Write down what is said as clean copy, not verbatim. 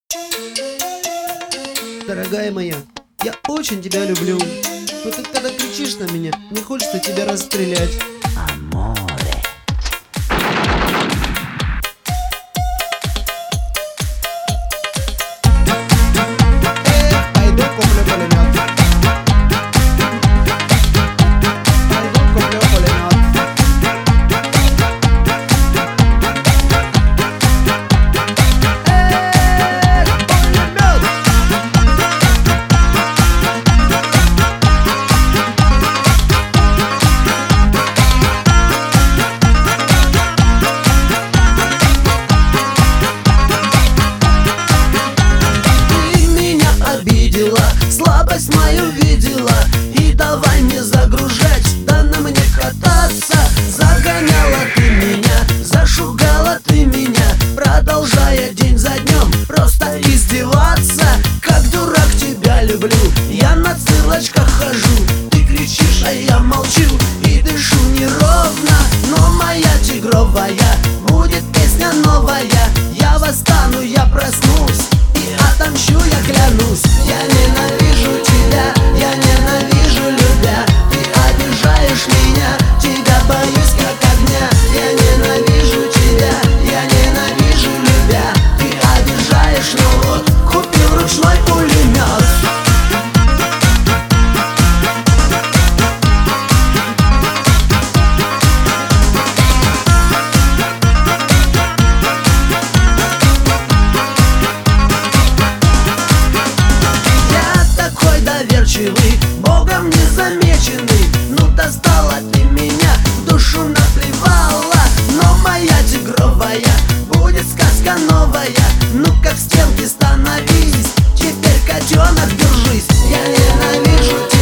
Дорогая моя, я очень тебя люблю. Но ты когда кричишь на меня, не хочется тебя расстрелять. Аморе. Пойду куплю пулемет. Пойду куплю пулемет. Пулемет! Ты меня обидела, слабость мою видела. И давай не загружать, да на мне кататься. Загоняла ты меня, зашугала ты меня, продолжая день за днем просто издеваться. Как дурак тебя люблю, я на цыпочках хожу. Ты кричишь, а я молчу и дышу неровно. Но моя тигровая, будет песня новая. Я восстану, я проснусь и отомщу, я клянусь. Я ненавижу тебя, я ненавижу любя. Ты обижаешь меня, тебя боюсь как огня. Я ненавижу тебя, я ненавижу любя. Ты обижаешь, но вот купил ручной пулемет. Я такой доверчивый, Богом не замеченный. Ну достала ты меня, в душу наплевала. Но моя тигровая, будет сказка новая. Ну-ка к стенке становись, теперь котенок держись. Я ненавижу тебя.